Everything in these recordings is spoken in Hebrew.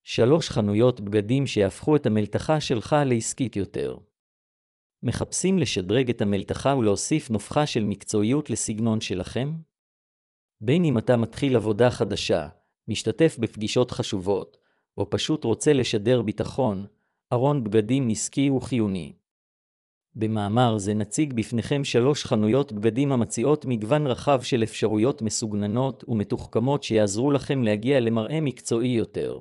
3 חנויות בגדים שיהפכו את המלתחה שלך לעסקית יותר. מחפשים לשדרג את המלתחה ולהוסיף נופחה של מקצועיות לסגנון שלכם? בין אם אתה מתחיל עבודה חדשה, משתתף בפגישות חשובות, או פשוט רוצה לשדר ביטחון, ארון בגדים עסקי הוא חיוני. במאמר זה נציג בפניכם 3 חנויות בגדים המציעות מגוון רחב של אפשרויות מסוגננות ומתוחכמות שיעזרו לכם להגיע למראה מקצועי יותר.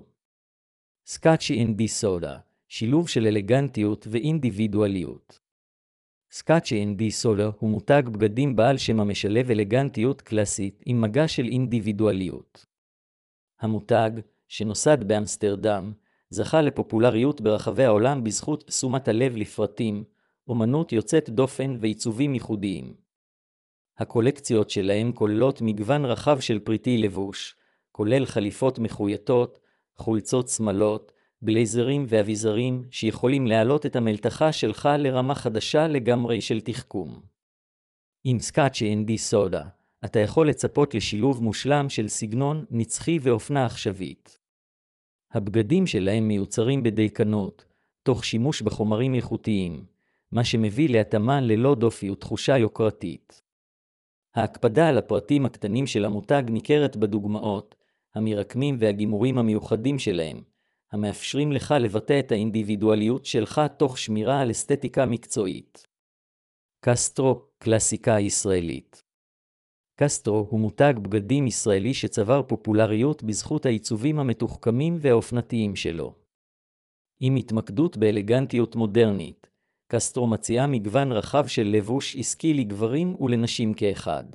סקאצ'י אנד די סודה, שילוב של אלגנטיות ואינדיבידואליות. סקאצ'י אנד די סודה הוא מותג בגדים בעל שם המשלב אלגנטיות קלאסית עם מגע של אינדיבידואליות. המותג, שנוסד באמסטרדם, זכה לפופולריות ברחבי העולם בזכות תשומת הלב לפרטים, אומנות יוצאת דופן ועיצובים ייחודיים. הקולקציות שלהם כוללות מגוון רחב של פריטי לבוש, כולל חליפות מחויטות, חולצות שמלות, בלייזרים ואביזרים שיכולים להעלות את המלתחה שלך לרמה חדשה לגמרי של תחכום. עם סקאצ'י אנד די סודה, אתה יכול לצפות לשילוב מושלם של סגנון נצחי ואופנה עכשווית. הבגדים שלהם מיוצרים בדייקנות, תוך שימוש בחומרים איכותיים, מה שמביא להתאמה ללא דופי ותחושה יוקרתית. ההקפדה על הפרטים הקטנים של המותג ניכרת בדוגמאות, המרקמים והגימורים המיוחדים שלהם, המאפשרים לך לבטא את האינדיבידואליות שלך תוך שמירה על אסתטיקה מקצועית. קסטרו, קלאסיקה ישראלית. קסטרו הוא מותג בגדים ישראלי שצבר פופולריות בזכות העיצובים המתוחכמים והאופנתיים שלו. עם התמקדות באלגנטיות מודרנית, קסטרו מציעה מגוון רחב של לבוש עסקי לגברים ולנשים כאחד.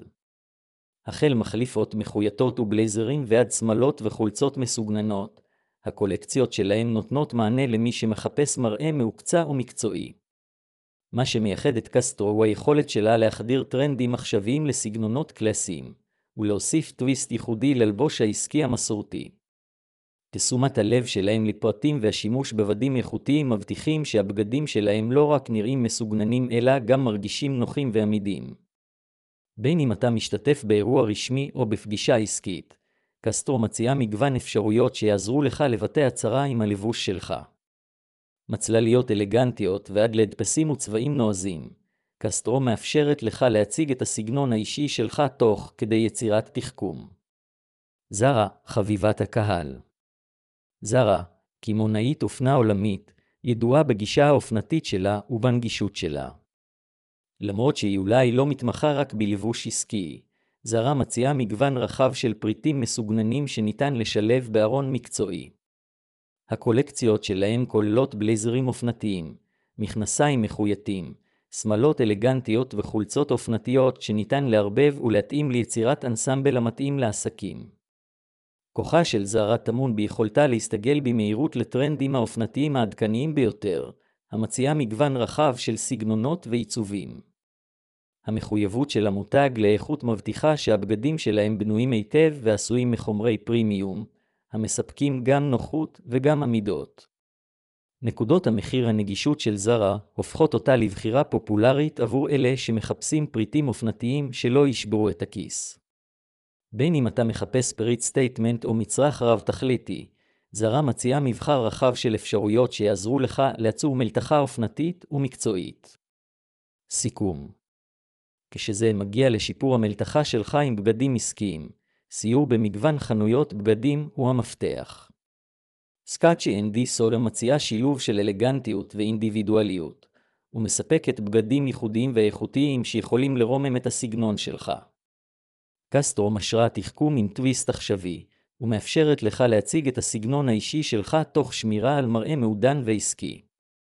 החל מחליפות מחויטות ובלייזרים ועד שמלות וחולצות מסוגננות, הקולקציות שלהם נותנות מענה למי שמחפש מראה מעוקצע ומקצועי. מה שמייחד את קסטרו הוא היכולת שלה להחדיר טרנדים עכשוויים לסגנונות קלאסיים, ולהוסיף טוויסט ייחודי ללבוש העסקי המסורתי. תשומת הלב שלהם לפרטים והשימוש בבדים איכותיים מבטיחים שהבגדים שלהם לא רק נראים מסוגננים אלא גם מרגישים נוחים ועמידים. בין אם אתה משתתף באירוע רשמי או בפגישה עסקית, קסטרו מציעה מגוון אפשרויות שיעזרו לך לבטא הצהרה עם הלבוש שלך. מצלליות אלגנטיות ועד להדפסים וצבעים נועזים, קסטרו מאפשרת לך להציג את הסגנון האישי שלך תוך כדי יצירת תחכום. זרה, חביבת הקהל. זרה, קמעונאית אופנה עולמית, ידועה בגישה האופנתית שלה ובנגישות שלה. למרות שהיא אולי לא מתמחה רק בלבוש עסקי, זרה מציעה מגוון רחב של פריטים מסוגננים שניתן לשלב בארון מקצועי. הקולקציות שלהם כוללות בלייזרים אופנתיים, מכנסיים מחויטים, שמלות אלגנטיות וחולצות אופנתיות שניתן להרבב ולהתאים ליצירת אנסמבל המתאים לעסקים. כוחה של זרה טמון ביכולתה להסתגל במהירות לטרנדים האופנתיים העדכניים ביותר, המציעה מגוון רחב של סגנונות ועיצובים. המחויבות של המותג לאיכות מבטיחה שהבגדים שלהם בנויים היטב ועשויים מחומרי פרימיום, המספקים גם נוחות וגם עמידות. נקודות המחיר הנגישות של זרה הופכות אותה לבחירה פופולרית עבור אלה שמחפשים פריטים אופנתיים שלא ישברו את הכיס. בין אם אתה מחפש פריט סטייטמנט או מצרך רב תכליתי, זרה מציעה מבחר רחב של אפשרויות שיעזרו לך לעצוב מלתחה אופנתית ומקצועית. סיכום. כשזה מגיע לשיפור המלתחה שלך עם בגדים עסקיים, סיור במגוון חנויות בגדים הוא המפתח. סקאצ'י אנד די סודה מציעה שילוב של אלגנטיות ואינדיבידואליות, ומספקת בגדים ייחודיים ואיכותיים שיכולים לרומם את הסגנון שלך. קסטרו משרה תחכום עם טוויסט עכשווי, ומאפשרת לך להציג את הסגנון האישי שלך תוך שמירה על מראה מעודן ועסקי.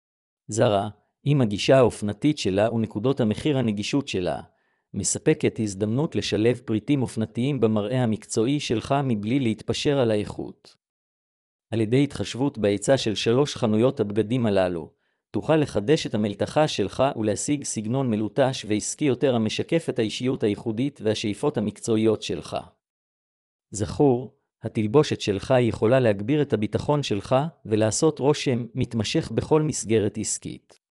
זרה, עם הגישה האופנתית שלה ונקודות המחיר הנגישות שלה, מספקת הזדמנות לשלב פריטים אופנתיים במראה המקצועי שלך מבלי להתפשר על האיכות. על ידי התחשבות בהיצע של 3 חנויות הבגדים הללו, תוכל לחדש את המלתחה שלך ולהשיג סגנון מלוטש ועסקי יותר המשקף את האישיות הייחודית והשאיפות המקצועיות שלך. זכור, התלבושת שלך יכולה להגביר את הביטחון שלך ולעשות רושם מתמשך בכל מסגרת עסקית.